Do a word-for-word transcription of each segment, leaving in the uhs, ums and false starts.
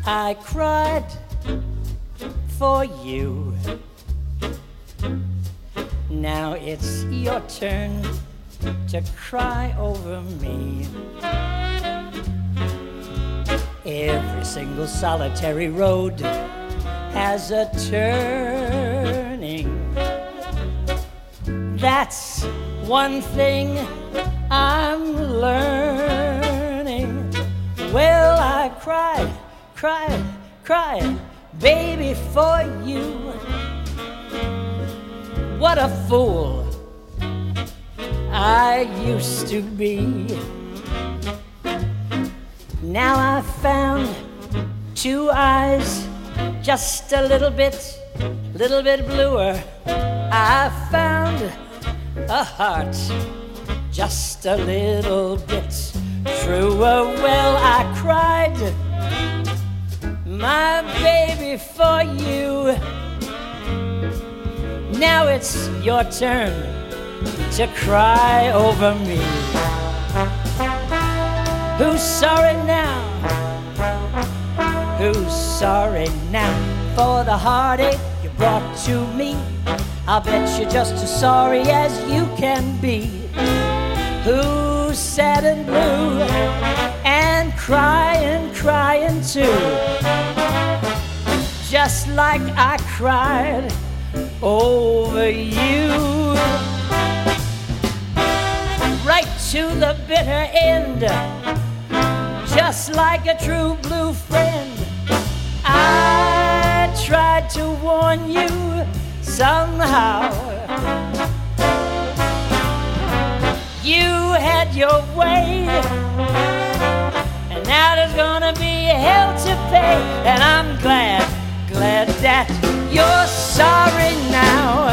I cried for you. Now it's your turn to cry over me. Every single solitary road has a turning. That's one thing I'm learning. Well, I cried, cried, cried, baby, for you. What a fool I used to be. Now I found two eyes just a little bit, little bit bluer. I found a heart just a little bit truer. Well, I cried, my baby, for you. Now it's your turn to cry over me. Who's sorry now? Who's sorry now for the heartache you brought to me? I'll bet you're just as sorry as you can be. Who's sad and blue and crying, crying too, just like I cried over you. Right to the bitter end, just like a true blue friend. I tried to warn you somehow. You had your way, and now there's gonna be hell to pay. And I'm glad, glad that you're sorry now.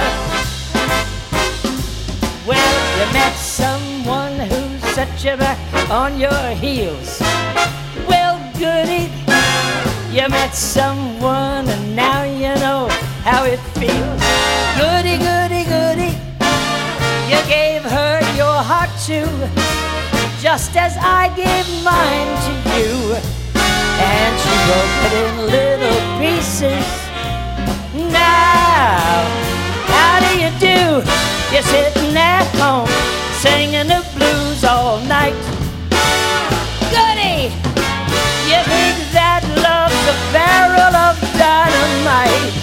Well, you met someone who set you back on your heels. Well, goody, you met someone and now you know how it feels. Goody, goody, goody, you gave her your heart too, just as I gave mine to you. And she broke it in little pieces. Now, how do you do? You're sitting at home singing the blues all night. Goody! You think that love's a barrel of dynamite.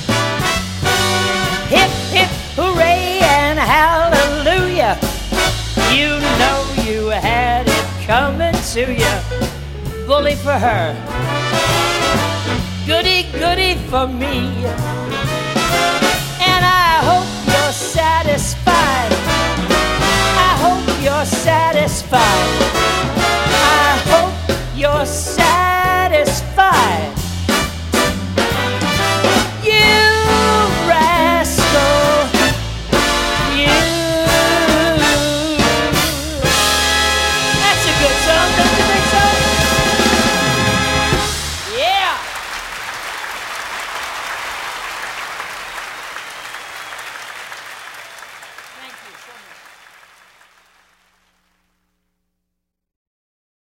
Hip, hip, hooray and hallelujah. You know you had it coming to you. Bully for her, goody, goody for me. And I hope you're satisfied. I hope you're satisfied. I hope you're satisfied.